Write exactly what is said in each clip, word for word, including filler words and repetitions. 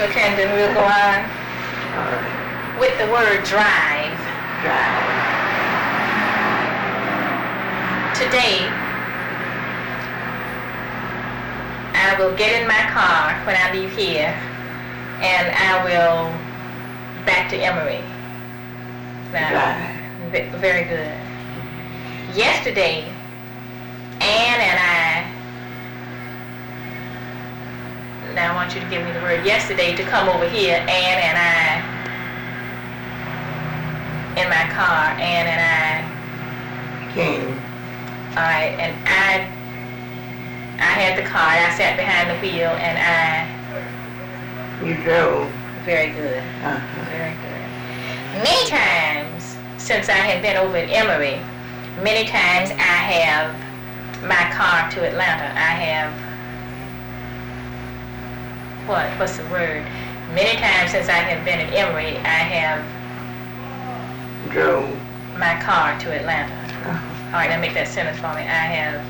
National Attendant, we'll go on All right. with the word drive. Drive. Today, I will get in my car when I leave here, and I will back to Emory. Now, Drive. v- very good. Yesterday, Ann and I, now I want you to give me the word yesterday to come over here, Ann and I, in my car, Ann and I, King. alright, and I, I had the car, I sat behind the wheel, and I, You drove. very good, Uh-huh. very good. Many times, since I have been over at Emory, many times I have my car to Atlanta. I have, what, what's the word? Many times since I have been at Emory, I have Drove. my car to Atlanta. Uh-huh. All right, now make that sentence for me. I have,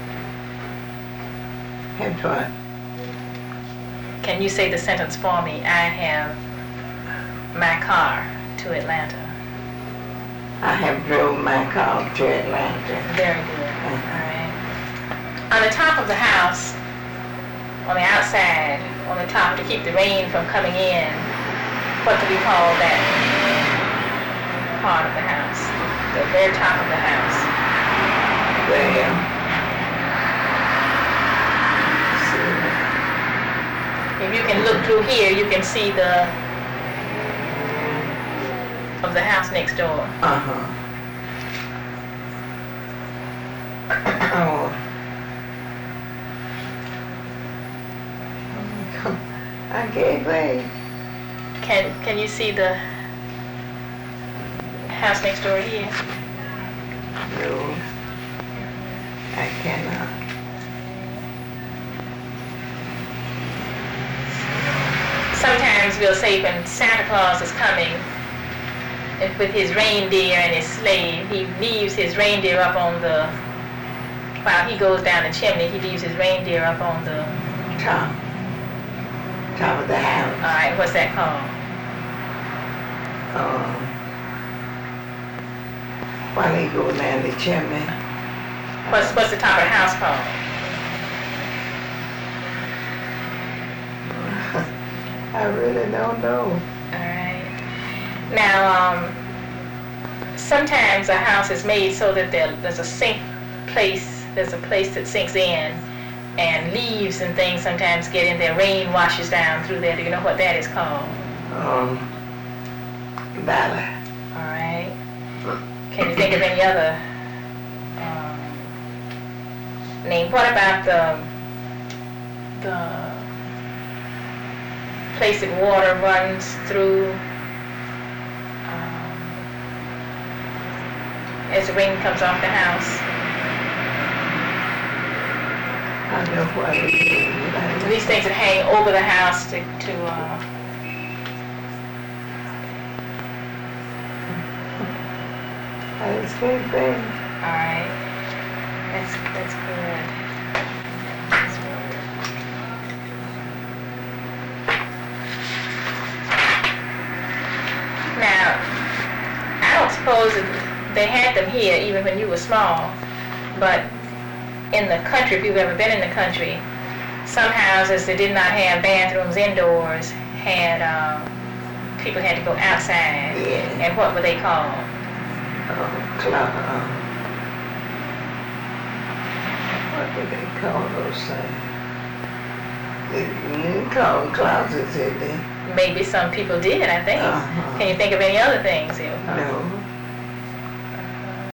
Had what? can you say the sentence for me? I have my car to Atlanta. I have drove my car to Atlanta. Very good. All right. On the top of the house, on the outside, on the top to keep the rain from coming in, what do we call that part of the house? The very top of the house. There. If you can look through here, you can see the of the house next door. Uh-huh. Oh. I can't wait. Can can you see the house next door here? No. I cannot. Sometimes we'll say when Santa Claus is coming and with his reindeer and his sleigh, he leaves his reindeer up on the, while he goes down the chimney, he leaves his reindeer up on the, Top. Top of the all house. right, what's that called? Um, while he go down the chimney. What's, what's the top of the house called? I really don't know. All right. Now, um, sometimes a house is made so that there, there's a sink place, there's a place that sinks in, and leaves and things sometimes get in there. Rain washes down through there. Do you know what that is called? Um, Valley. All right. Can you think of any other um, name? What about the the place that water runs through um, as the rain comes off the house? I know what it is. These things that hang over the house to, to uh, I just can't think. all right. That's that's good. That's good. Now, I don't suppose that they had them here even when you were small, but in the country, if you've ever been in the country, some houses that did not have bathrooms indoors had, um, people had to go outside. Yeah. And what were they called? Oh, cloud. Uh, what do they call those things? They didn't call them closets, did they? Maybe some people did, I think. Uh-huh. Can you think of any other things? They were called? No.